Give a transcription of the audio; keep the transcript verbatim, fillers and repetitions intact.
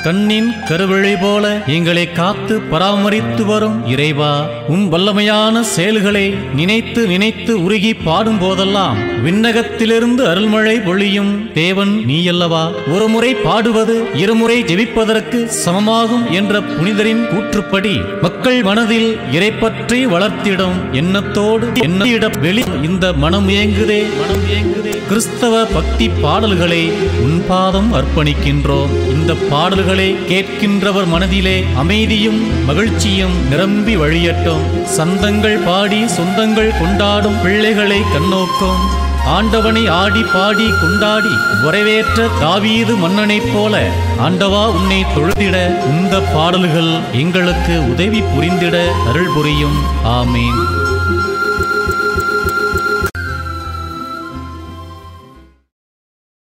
கண்ணின் கருவிழி போல எங்களை காத்து பராமரித்து வரும் இறைவா, உம் வல்லமையான செயல்களை நினைத்து நினைத்து உருகி பாடும் போதெல்லாம் விண்ணகத்திலிருந்து அருள்மழை பொழியும் தேவன் நீயல்லவா. ஒரு முறை பாடுவது இருமுறை ஜெபிப்பதற்கு சமமாகும் என்ற புனிதரின் கூற்றுப்படி மக்கள் மனதில் இறைப்பற்றி வளர்த்திடும் எண்ணத்தோடு எண்ணிட வெளி இந்த மனம் ஏங்குதே மனம் ஏங்குதே கிறிஸ்தவ பக்தி பாடல்களை உன்பாதம் அர்ப்பணிக்கின்றோம். இந்த பாடல்களை கேட்கின்றவர் மனதிலே அமைதியும் மகிழ்ச்சியும் நிரம்பி வழியட்டும். சந்தங்கள் பாடி சொந்தங்கள் கொண்டாடும் பிள்ளைகளை கண்ணோக்கும். ஆண்டவனை ஆடி பாடி கொண்டாடி வரவேற்ற தாவீது மன்னனைப் போல ஆண்டவா உன்னை தொழுதிட இந்த பாடல்கள் எங்களுக்கு உதவி புரிந்திட அருள் புரியும். ஆமீன்.